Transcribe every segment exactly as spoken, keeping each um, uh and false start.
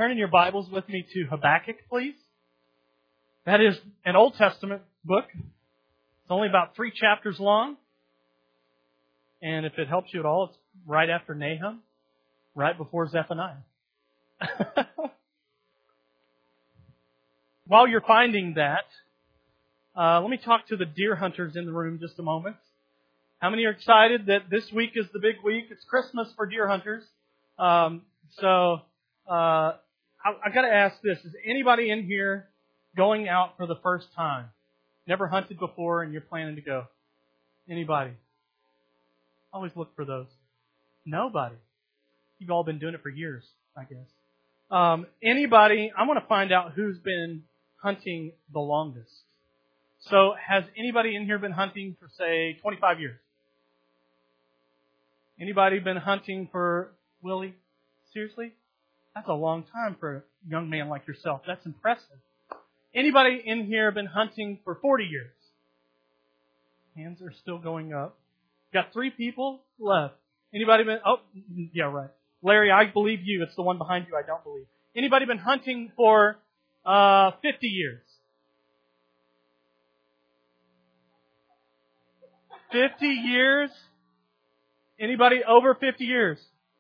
turn in your Bibles with me to Habakkuk, please. That is an Old Testament book. It's only about three chapters long. And if it helps you at all, it's right after Nahum, right before Zephaniah. While you're finding that, uh, let me talk to the deer hunters in the room just a moment. How many are excited that this week is the big week? It's Christmas for deer hunters. Um, so uh, I, I got to ask this: is anybody in here going out for the first time? Never hunted before, and you're planning to go? Anybody? Always look for those. Nobody. You've all been doing it for years, I guess. Um, anybody? I want to find out who's been hunting the longest. So, has anybody in here been hunting for, say, twenty-five years? Anybody been hunting for, Willie? Seriously? That's a long time for a young man like yourself. That's impressive. Anybody in here been hunting for forty years? Hands are still going up. Got three people left. Anybody been, oh, yeah, right. Larry, I believe you. It's the one behind you I don't believe. Anybody been hunting for uh, fifty years? fifty years? Anybody over fifty years?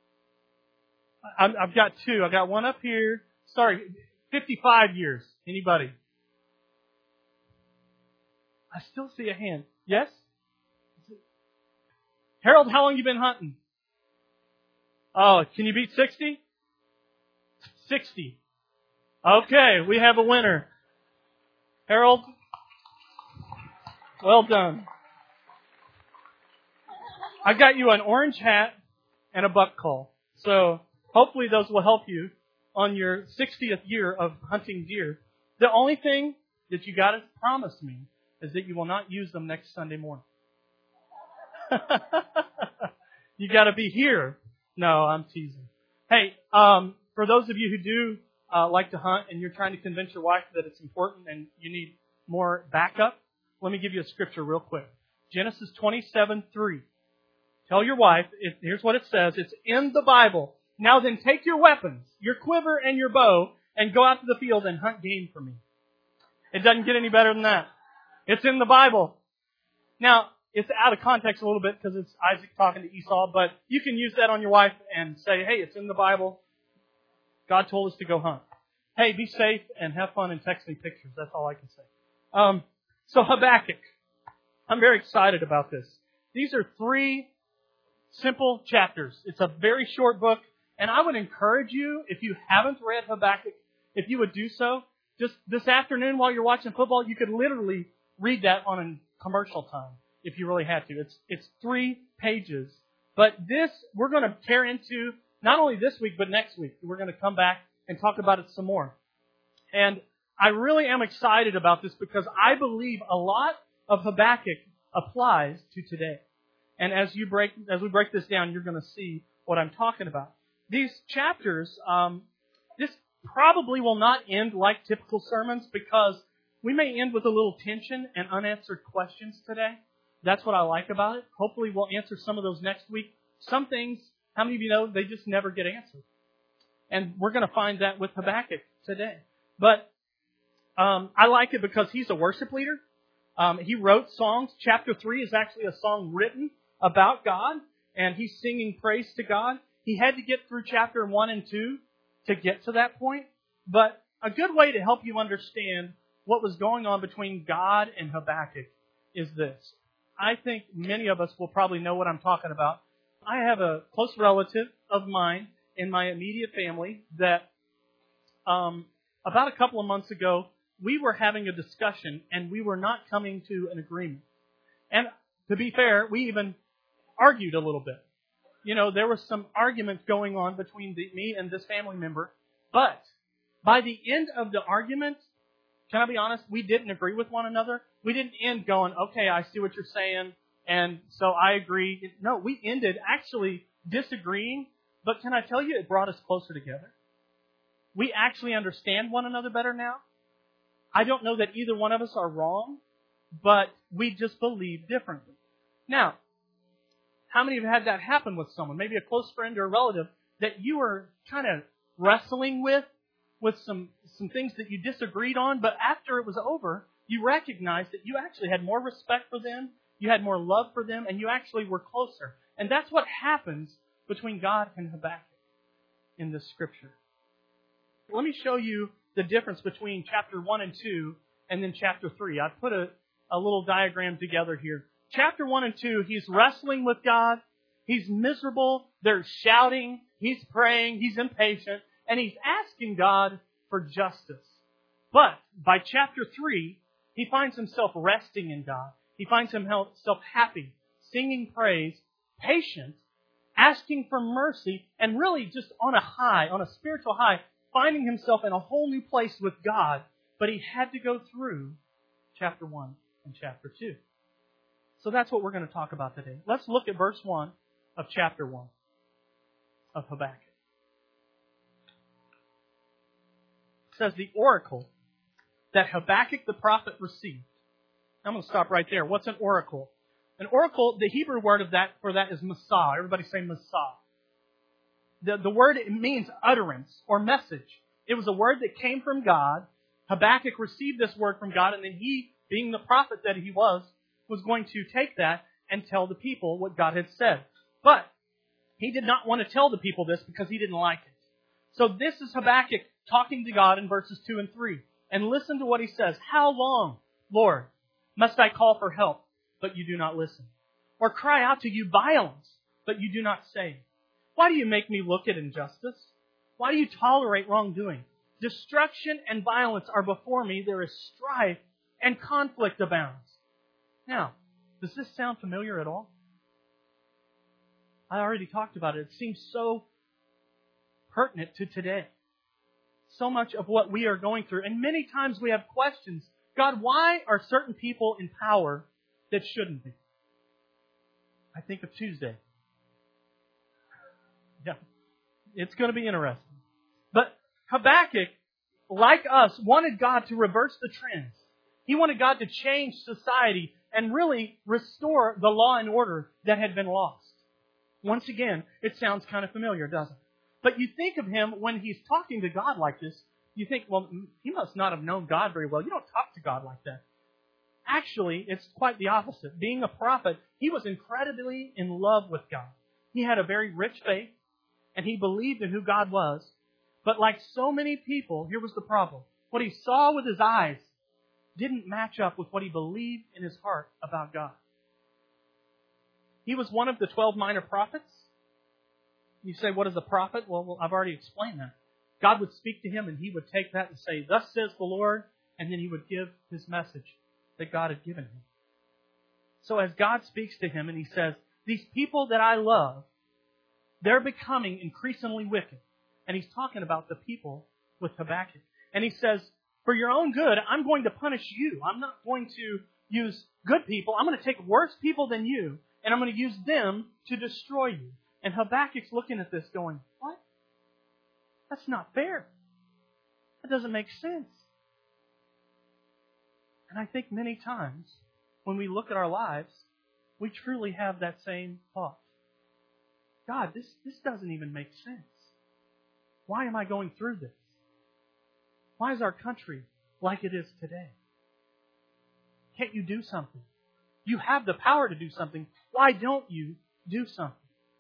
I've got two. I've got one up here. Sorry, fifty-five years. Anybody? I still see a hand. Yes? Harold, how long you been hunting? Oh, can you beat sixty? sixty. Okay, we have a winner. Harold, well done. I got you an orange hat and a buck call. So hopefully those will help you on your sixtieth year of hunting deer. The only thing that you got to promise me is that you will not use them next Sunday morning. You got to be here. No, I'm teasing. Hey, um, for those of you who do uh, like to hunt and you're trying to convince your wife that it's important and you need more backup, let me give you a scripture real quick. Genesis twenty-seven three. Tell your wife, it, here's what it says. It's in the Bible. Now then, take your weapons, your quiver and your bow, and go out to the field and hunt game for me. It doesn't get any better than that. It's in the Bible. Now, it's out of context a little bit because it's Isaac talking to Esau, but you can use that on your wife and say, hey, it's in the Bible. God told us to go hunt. Hey, be safe and have fun and text me pictures. That's all I can say. Um, so Habakkuk. I'm very excited about this. These are three simple chapters. It's a very short book, and I would encourage you, if you haven't read Habakkuk, if you would do so, just this afternoon while you're watching football, you could literally read that on a commercial time if you really had to. It's it's three pages. But this, we're going to tear into not only this week, but next week. We're going to come back and talk about it some more. And I really am excited about this because I believe a lot of Habakkuk applies to today. And as you break, as we break this down, you're going to see what I'm talking about. These chapters, um, this probably will not end like typical sermons because we may end with a little tension and unanswered questions today. That's what I like about it. Hopefully we'll answer some of those next week. Some things, how many of you know, they just never get answered? And we're going to find that with Habakkuk today. But um, I like it because he's a worship leader. Um, he wrote songs. Chapter three is actually a song written about God, and he's singing praise to God. He had to get through chapter one and two to get to that point. But a good way to help you understand what was going on between God and Habakkuk is this. I think many of us will probably know what I'm talking about. I have a close relative of mine in my immediate family that um, about a couple of months ago, we were having a discussion and we were not coming to an agreement. And to be fair, we even argued a little bit. You know, there was some arguments going on between the, me and this family member. But by the end of the argument, can I be honest? We didn't agree with one another. We didn't end going, okay, I see what you're saying, and so I agree. No, we ended actually disagreeing, but can I tell you, it brought us closer together. We actually understand one another better now. I don't know that either one of us are wrong, but we just believe differently. Now, how many have had that happen with someone, maybe a close friend or a relative, that you were kind of wrestling with, with some, some things that you disagreed on, but after it was over, you recognized that you actually had more respect for them, you had more love for them, and you actually were closer. And that's what happens between God and Habakkuk in this scripture. Let me show you the difference between chapter one and two and then chapter three. I've put a, a little diagram together here. Chapter one and two, he's wrestling with God. He's miserable. They're shouting. He's praying. He's impatient. And he's asking God for justice. But by chapter three, he finds himself resting in God. He finds himself happy, singing praise, patient, asking for mercy, and really just on a high, on a spiritual high, finding himself in a whole new place with God. But he had to go through chapter one and chapter two. So that's what we're going to talk about today. Let's look at verse one of chapter one of Habakkuk. It says, the oracle that Habakkuk the prophet received. I'm going to stop right there. What's an oracle? An oracle, the Hebrew word of that for that is masah. Everybody say masah. The, the word, it means utterance or message. It was a word that came from God. Habakkuk received this word from God, and then he, being the prophet that he was, was going to take that and tell the people what God had said. But he did not want to tell the people this because he didn't like it. So this is Habakkuk talking to God in verses two and three. And listen to what he says. How long, Lord, must I call for help, but you do not listen? Or cry out to you violence, but you do not save? Why do you make me look at injustice? Why do you tolerate wrongdoing? Destruction and violence are before me. There is strife and conflict abounds. Now, does this sound familiar at all? I already talked about it. It seems so pertinent to today. So much of what we are going through. And many times we have questions. God, why are certain people in power that shouldn't be? I think of Tuesday. Yeah, it's going to be interesting. But Habakkuk, like us, wanted God to reverse the trends. He wanted God to change society and really restore the law and order that had been lost. Once again, it sounds kind of familiar, doesn't it? But you think of him when he's talking to God like this, you think, well, he must not have known God very well. You don't talk to God like that. Actually, it's quite the opposite. Being a prophet, he was incredibly in love with God. He had a very rich faith, and he believed in who God was. But like so many people, here was the problem. What he saw with his eyes didn't match up with what he believed in his heart about God. He was one of the twelve minor prophets. You say, what is a prophet? Well, well, I've already explained that. God would speak to him and he would take that and say, thus says the Lord, and then he would give his message that God had given him. So as God speaks to him and he says, these people that I love, they're becoming increasingly wicked. And he's talking about the people with Habakkuk. And he says, for your own good, I'm going to punish you. I'm not going to use good people. I'm going to take worse people than you, and I'm going to use them to destroy you. And Habakkuk's looking at this going, what? That's not fair. That doesn't make sense. And I think many times when we look at our lives, we truly have that same thought. God, this, this doesn't even make sense. Why am I going through this? Why is our country like it is today? Can't you do something? You have the power to do something. Why don't you do something?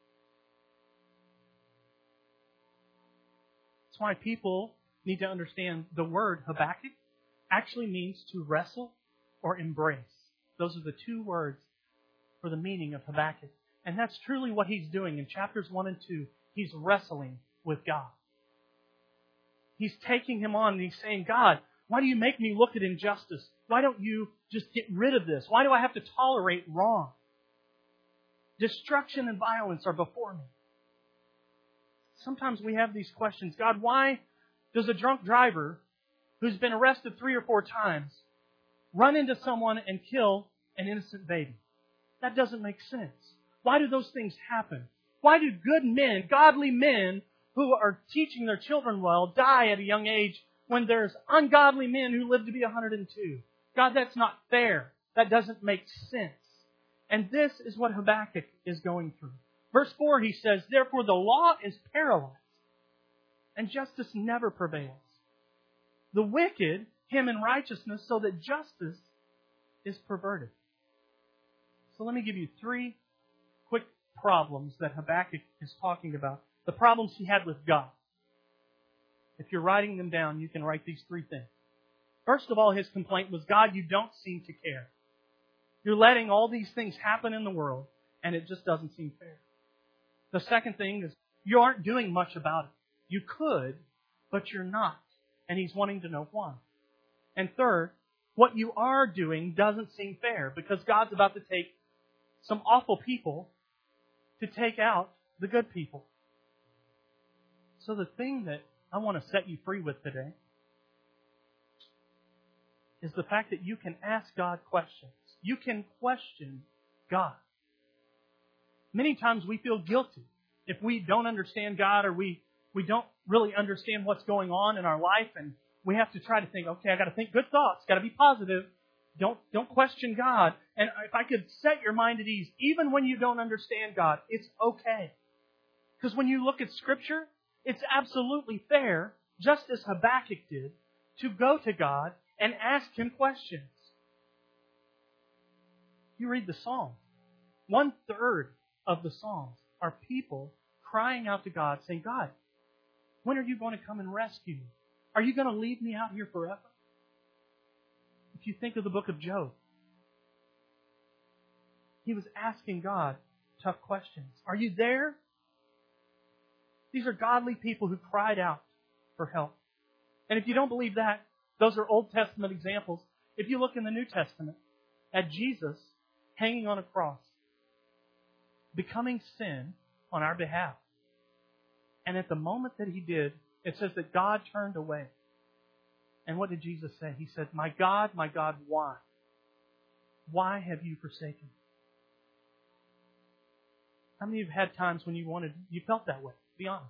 That's why people need to understand the word Habakkuk actually means to wrestle or embrace. Those are the two words for the meaning of Habakkuk. And that's truly what he's doing in chapters one and two. He's wrestling with God. He's taking him on and he's saying, God, why do you make me look at injustice? Why don't you just get rid of this? Why do I have to tolerate wrong? Destruction and violence are before me. Sometimes we have these questions. God, why does a drunk driver who's been arrested three or four times run into someone and kill an innocent baby? That doesn't make sense. Why do those things happen? Why do good men, godly men, who are teaching their children well, die at a young age when there's ungodly men who live to be one hundred two? God, that's not fair. That doesn't make sense. And this is what Habakkuk is going through. Verse four, he says, therefore the law is paralyzed, and justice never prevails. the wicked him in righteousness so that justice is perverted. So let me give you three quick problems that Habakkuk is talking about. The problems he had with God. If you're writing them down, you can write these three things. First of all, his complaint was, God, you don't seem to care. You're letting all these things happen in the world, and it just doesn't seem fair. The second thing is, you aren't doing much about it. You could, but you're not. And he's wanting to know why. And third, what you are doing doesn't seem fair, because God's about to take some awful people to take out the good people. So the thing that I want to set you free with today is the fact that you can ask God questions. You can question God. Many times we feel guilty if we don't understand God, or we, we don't really understand what's going on in our life, and we have to try to think, okay, I got to think good thoughts, got to be positive. Don't, don't question God. And if I could set your mind at ease, even when you don't understand God, it's okay. Because when you look at Scripture, it's absolutely fair, just as Habakkuk did, to go to God and ask Him questions. You read the Psalms. One third of the Psalms are people crying out to God, saying, God, when are you going to come and rescue me? Are you going to leave me out here forever? If you think of the book of Job, he was asking God tough questions. Are you there? These are godly people who cried out for help. And if you don't believe that, those are Old Testament examples. If you look in the New Testament at Jesus hanging on a cross, becoming sin on our behalf. And at the moment that He did, it says that God turned away. And what did Jesus say? He said, my God, my God, why? Why have you forsaken me? How many of you have had times when you wanted, you felt that way? Be honest.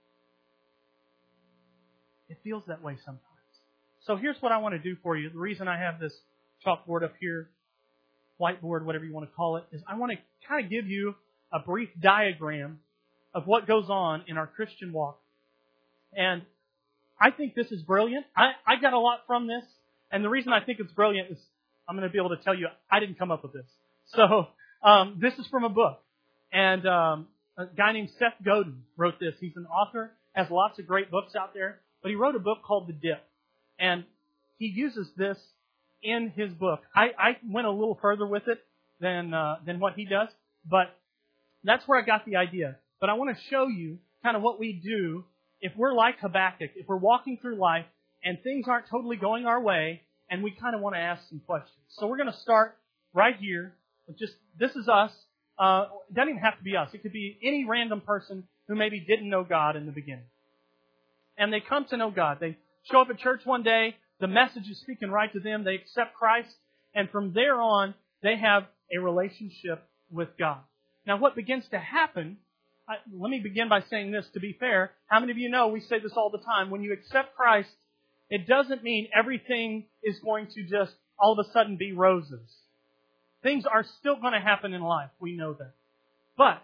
It feels that way sometimes. So here's what I want to do for you. The reason I have this chalkboard up here, whiteboard, whatever you want to call it, is I want to kind of give you a brief diagram of what goes on in our Christian walk. And I think this is brilliant. I, I got a lot from this. And the reason I think it's brilliant is I'm going to be able to tell you I didn't come up with this. So um, this is from a book. And um, a guy named Seth Godin wrote this. He's an author, has lots of great books out there. But he wrote a book called The Dip. And he uses this in his book. I, I went a little further with it than uh, than what he does. But that's where I got the idea. But I want to show you kind of what we do if we're like Habakkuk, if we're walking through life and things aren't totally going our way, and we kind of want to ask some questions. So we're going to start right here with just, this is us. Uh, it doesn't even have to be us. It could be any random person who maybe didn't know God in the beginning. And they come to know God. They show up at church one day. The message is speaking right to them. They accept Christ. And from there on, they have a relationship with God. Now, what begins to happen, I, let me begin by saying this to be fair. How many of you know, we say this all the time, when you accept Christ, it doesn't mean everything is going to just all of a sudden be roses. Things are still going to happen in life. We know that. But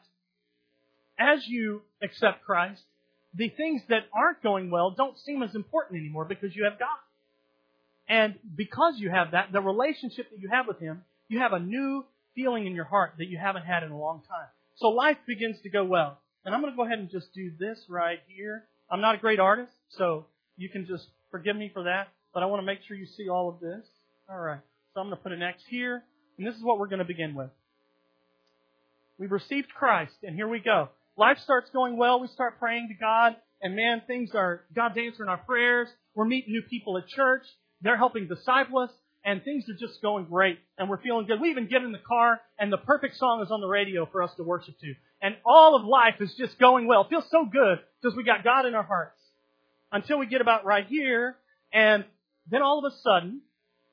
as you accept Christ, the things that aren't going well don't seem as important anymore because you have God. And because you have that, the relationship that you have with Him, you have a new feeling in your heart that you haven't had in a long time. So life begins to go well. And I'm going to go ahead and just do this right here. I'm not a great artist, so you can just forgive me for that. But I want to make sure you see all of this. All right. So I'm going to put an X here. And this is what we're going to begin with. We've received Christ, and here we go. Life starts going well. We start praying to God, and man, things are, God's answering our prayers. We're meeting new people at church. They're helping disciple us, and things are just going great, and we're feeling good. We even get in the car, and the perfect song is on the radio for us to worship to. And all of life is just going well. It feels so good because we got God in our hearts. Until we get about right here, and then all of a sudden,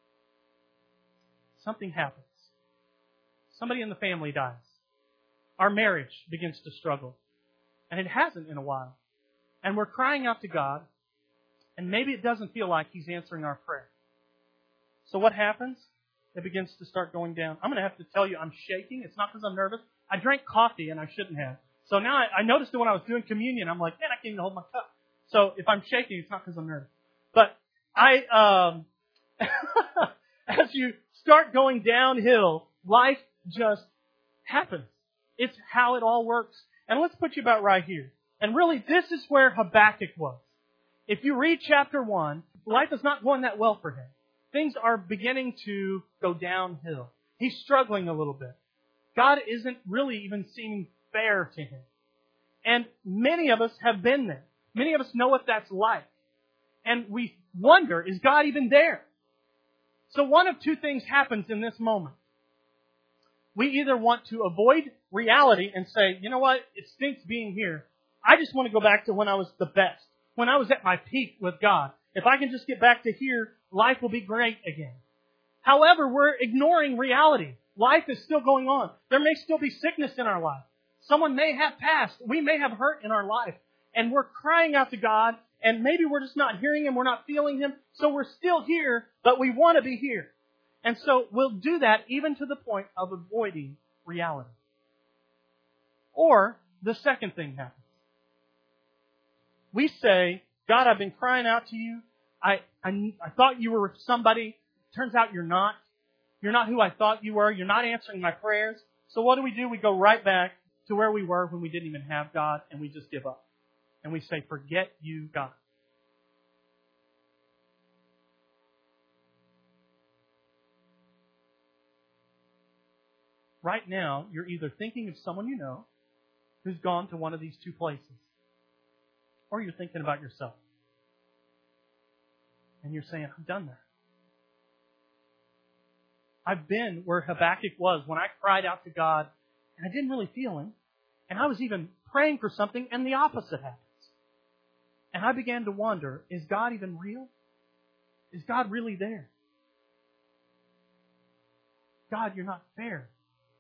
something happens. Somebody in the family dies. Our marriage begins to struggle. And it hasn't in a while. And we're crying out to God. And maybe it doesn't feel like He's answering our prayer. So what happens? It begins to start going down. I'm going to have to tell you I'm shaking. It's not because I'm nervous. I drank coffee and I shouldn't have. So now I, I noticed that when I was doing communion, I'm like, man, I can't even hold my cup. So if I'm shaking, it's not because I'm nervous. But I, um, as you start going downhill, life just happens. It's how it all works. And let's put you about right here. And really, this is where Habakkuk was. If you read chapter one, life is not going that well for him. Things are beginning to go downhill. He's struggling a little bit. God isn't really even seeming fair to him. And many of us have been there. Many of us know what that's like. And we wonder, is God even there? So one of two things happens in this moment. We either want to avoid reality and say, you know what, it stinks being here. I just want to go back to when I was the best, when I was at my peak with God. If I can just get back to here, life will be great again. However, we're ignoring reality. Life is still going on. There may still be sickness in our life. Someone may have passed. We may have hurt in our life. And we're crying out to God, and maybe we're just not hearing Him, we're not feeling Him, so we're still here, but we want to be here. And so we'll do that even to the point of avoiding reality. Or the second thing happens. We say, God, I've been crying out to you. I, I, I thought you were somebody. Turns out you're not. You're not who I thought you were. You're not answering my prayers. So what do we do? We go right back to where we were when we didn't even have God, and we just give up. And we say, forget you, God. Right now, you're either thinking of someone you know who's gone to one of these two places, or you're thinking about yourself. And you're saying, I'm done there. I've been where Habakkuk was when I cried out to God and I didn't really feel Him. And I was even praying for something and the opposite happens. And I began to wonder, is God even real? Is God really there? God, you're not fair.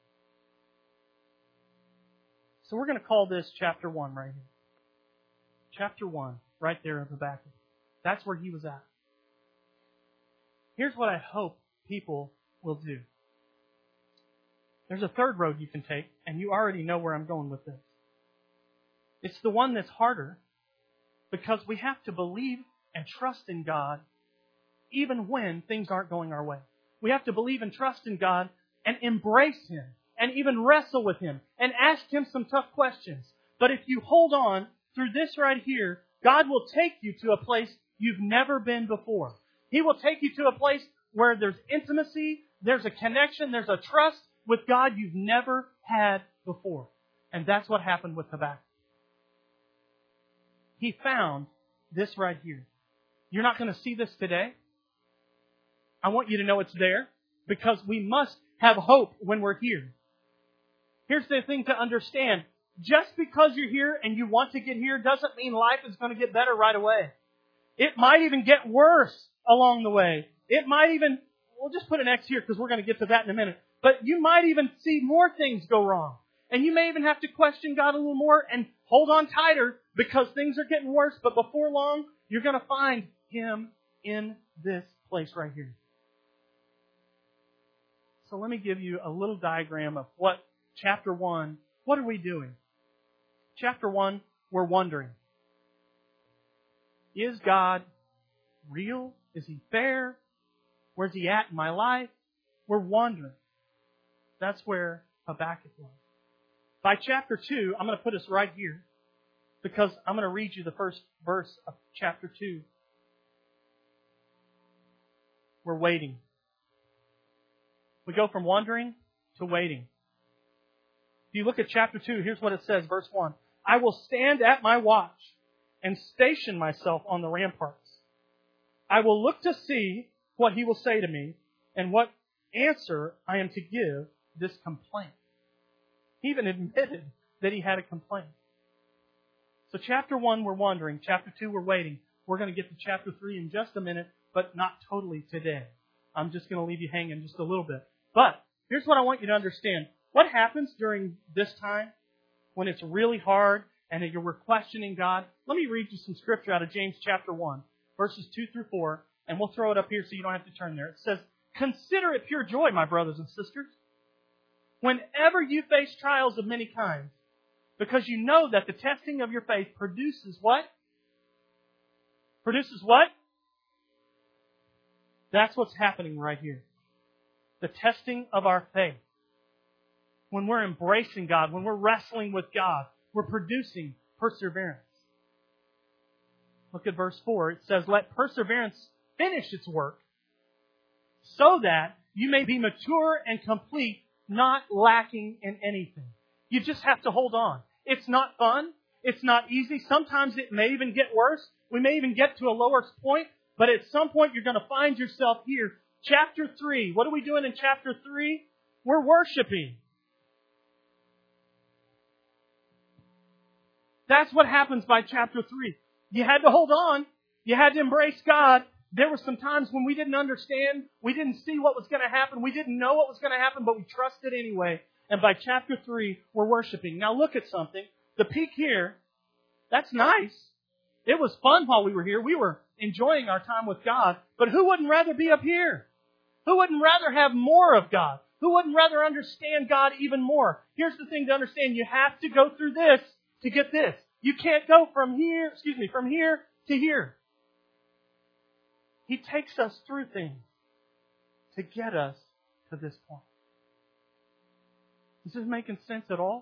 So we're going to call this chapter one right here. Chapter one, right there of Habakkuk. That's where he was at. Here's what I hope people will do. There's a third road you can take, and you already know where I'm going with this. It's the one that's harder, because we have to believe and trust in God even when things aren't going our way. We have to believe and trust in God and embrace Him and even wrestle with Him and ask Him some tough questions. But if you hold on through this right here, God will take you to a place you've never been before. He will take you to a place where there's intimacy, there's a connection, there's a trust with God you've never had before. And that's what happened with Habakkuk. He found this right here. You're not going to see this today. I want you to know it's there, because we must have hope when we're here. Here's the thing to understand. Just because you're here and you want to get here doesn't mean life is going to get better right away. It might even get worse along the way. It might even, we'll just put an X here because we're going to get to that in a minute. But you might even see more things go wrong. And you may even have to question God a little more and hold on tighter because things are getting worse. But before long, you're going to find Him in this place right here. So let me give you a little diagram of what chapter one, what are we doing? Chapter one, we're wondering. Is God real? Is He fair? Where's He at in my life? We're wondering. That's where Habakkuk was. By chapter two, I'm going to put us right here because I'm going to read you the first verse of chapter two. We're waiting. We go from wondering to waiting. If you look at chapter two, here's what it says, verse one. I will stand at my watch and station myself on the ramparts. I will look to see what He will say to me and what answer I am to give this complaint. He even admitted that he had a complaint. So chapter one, we're wondering. Chapter two, we're waiting. We're going to get to chapter three in just a minute, but not totally today. I'm just going to leave you hanging just a little bit. But here's what I want you to understand. What happens during this time when it's really hard and that you're questioning God? Let me read you some scripture out of James chapter one, verses two through four, and we'll throw it up here so you don't have to turn there. It says, consider it pure joy, my brothers and sisters, whenever you face trials of many kinds, because you know that the testing of your faith produces what? Produces what? That's what's happening right here. The testing of our faith. When we're embracing God, when we're wrestling with God, we're producing perseverance. Look at verse four. It says, let perseverance finish its work so that you may be mature and complete, not lacking in anything. You just have to hold on. It's not fun. It's not easy. Sometimes it may even get worse. We may even get to a lower point. But at some point you're going to find yourself here. Chapter three. What are we doing in chapter three? We're worshiping. That's what happens by chapter three. You had to hold on. You had to embrace God. There were some times when we didn't understand. We didn't see what was going to happen. We didn't know what was going to happen, but we trusted anyway. And by chapter three, we're worshiping. Now look at something. The peak here, that's nice. It was fun while we were here. We were enjoying our time with God. But who wouldn't rather be up here? Who wouldn't rather have more of God? Who wouldn't rather understand God even more? Here's the thing to understand. You have to go through this to get this. You can't go from here, excuse me, from here to here. He takes us through things to get us to this point. Is this making sense at all?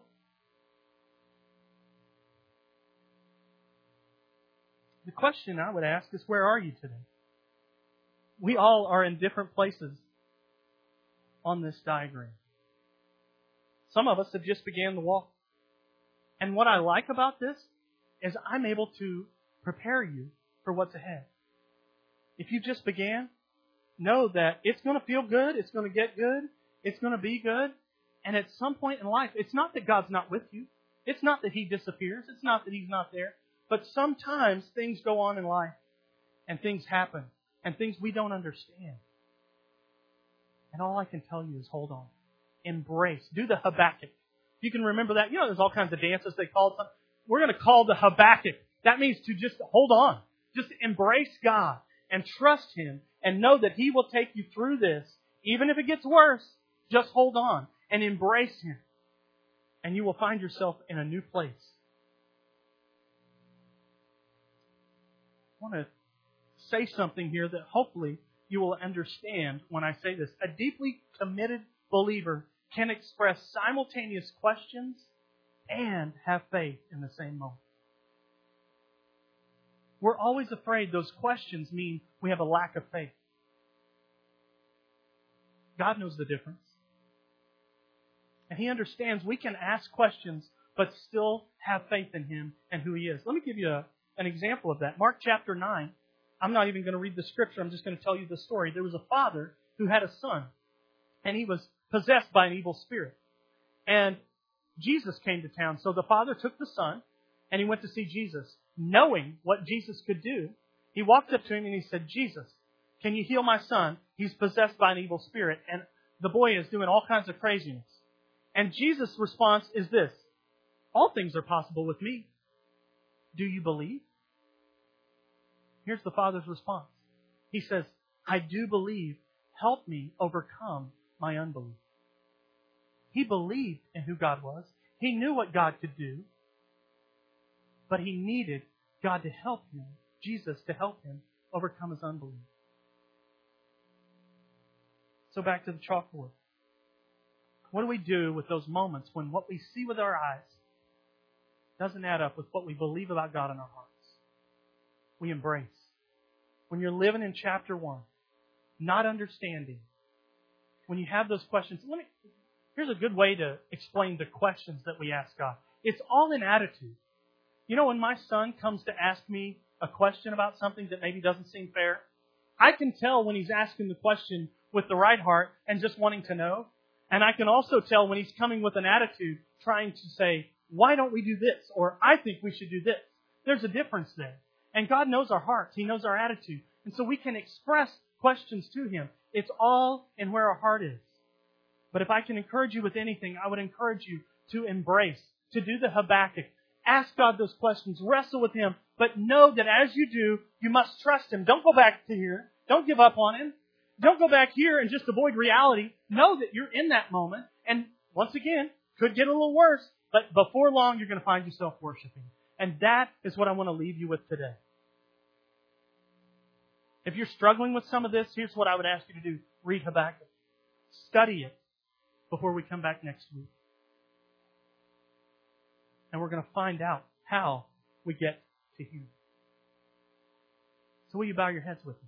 The question I would ask is, where are you today? We all are in different places on this diagram. Some of us have just began the walk. And what I like about this is I'm able to prepare you for what's ahead. If you just began, know that it's going to feel good, it's going to get good, it's going to be good. And at some point in life, it's not that God's not with you. It's not that He disappears. It's not that He's not there. But sometimes things go on in life, and things happen, and things we don't understand. And all I can tell you is hold on. Embrace. Do the Habakkuk. If you can remember that, you know there's all kinds of dances they call it. We're going to call the Habakkuk. That means to just hold on. Just embrace God and trust Him and know that He will take you through this. Even if it gets worse, just hold on and embrace Him. And you will find yourself in a new place. I want to say something here that hopefully you will understand when I say this. A deeply committed believer can express simultaneous questions and have faith in the same moment. We're always afraid those questions mean we have a lack of faith. God knows the difference. And He understands we can ask questions but still have faith in Him and who He is. Let me give you a, an example of that. Mark chapter nine. I'm not even going to read the scripture. I'm just going to tell you the story. There was a father who had a son, and he was possessed by an evil spirit. And Jesus came to town. So the father took the son, and he went to see Jesus. Knowing what Jesus could do, he walked up to him and he said, Jesus, can you heal my son? He's possessed by an evil spirit, and the boy is doing all kinds of craziness. And Jesus' response is this: all things are possible with me. Do you believe? Here's the father's response. He says, I do believe. Help me overcome my unbelief. He believed in who God was. He knew what God could do. But he needed God to help him, Jesus to help him overcome his unbelief. So back to the chalkboard. What do we do with those moments when what we see with our eyes doesn't add up with what we believe about God in our hearts? We embrace. When you're living in chapter one, not understanding, when you have those questions, let me, here's a good way to explain the questions that we ask God. It's all in attitude. You know, when my son comes to ask me a question about something that maybe doesn't seem fair, I can tell when he's asking the question with the right heart and just wanting to know. And I can also tell when he's coming with an attitude trying to say, why don't we do this? Or I think we should do this. There's a difference there. And God knows our hearts. He knows our attitude. And so we can express questions to Him. It's all in where our heart is. But if I can encourage you with anything, I would encourage you to embrace, to do the Habakkuk. Ask God those questions. Wrestle with Him. But know that as you do, you must trust Him. Don't go back to here. Don't give up on Him. Don't go back here and just avoid reality. Know that you're in that moment. And once again, could get a little worse. But before long, you're going to find yourself worshiping. And that is what I want to leave you with today. If you're struggling with some of this, here's what I would ask you to do. Read Habakkuk. Study it before we come back next week. And we're going to find out how we get to Him. So will you bow your heads with me?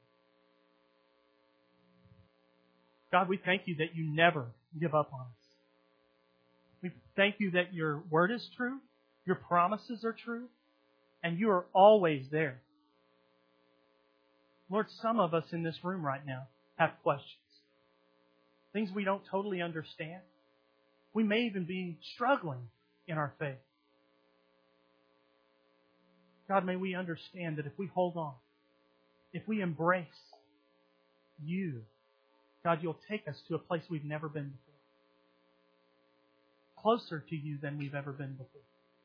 God, we thank You that You never give up on us. We thank You that Your Word is true, Your promises are true, and You are always there. Lord, some of us in this room right now have questions. Things we don't totally understand. We may even be struggling in our faith. God, may we understand that if we hold on, if we embrace You, God, You'll take us to a place we've never been before. Closer to You than we've ever been before.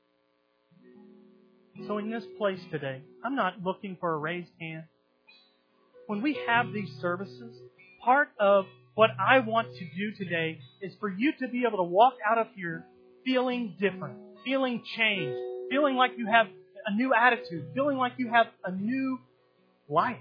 So in this place today, I'm not looking for a raised hand. When we have these services, part of what I want to do today is for you to be able to walk out of here feeling different, feeling changed, feeling like you have a new attitude, feeling like you have a new life,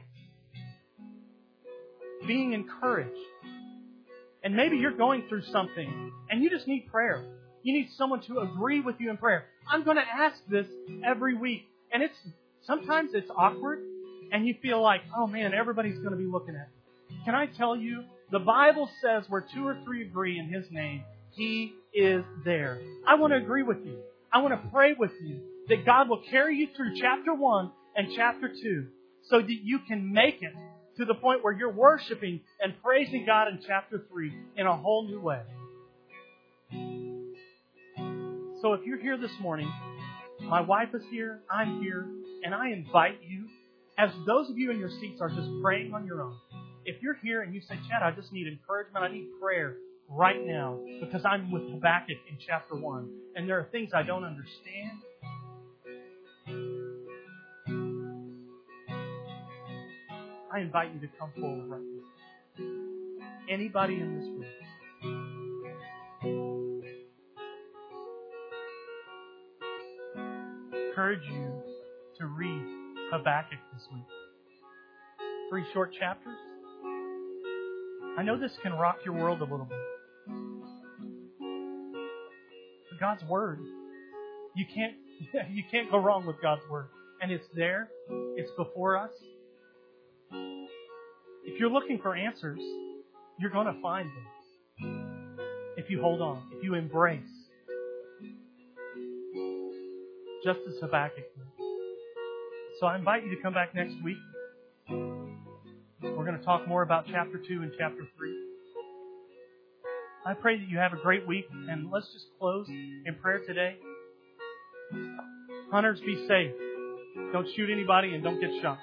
being encouraged. And maybe you're going through something and you just need prayer. You need someone to agree with you in prayer. I'm going to ask this every week. And it's sometimes it's awkward and you feel like, oh man, everybody's going to be looking at me. Can I tell you, the Bible says where two or three agree in His name, He is there. I want to agree with you. I want to pray with you that God will carry you through chapter one and chapter two so that you can make it to the point where you're worshiping and praising God in chapter three in a whole new way. So if you're here this morning, my wife is here, I'm here, and I invite you, as those of you in your seats are just praying on your own, if you're here and you say, Chad, I just need encouragement, I need prayer right now because I'm with Habakkuk in chapter one, and there are things I don't understand. I invite you to come forward right now. Anybody in this room. Encourage you to read Habakkuk this week. Three short chapters. I know this can rock your world a little bit. But God's Word, you can't you can't go wrong with God's Word. And it's there. It's before us. If you're looking for answers, you're going to find them. If you hold on, if you embrace, just as Habakkuk did. So I invite you to come back next week. We're going to talk more about chapter two and chapter three. I pray that you have a great week, and let's just close in prayer today. Hunters, be safe. Don't shoot anybody and don't get shot.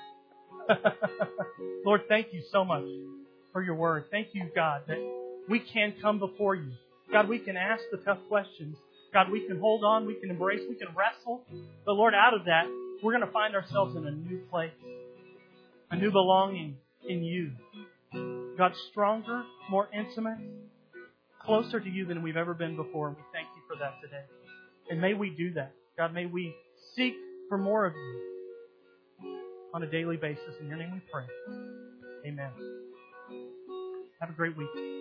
Lord, thank you so much for your word. Thank you, God, that we can come before you. God, we can ask the tough questions. God, we can hold on, we can embrace, we can wrestle. But Lord, out of that, we're going to find ourselves in a new place, a new belonging in you. God, stronger, more intimate, closer to you than we've ever been before. And we thank you for that today. And may we do that. God, may we seek for more of you on a daily basis. In your name we pray. Amen. Have a great week.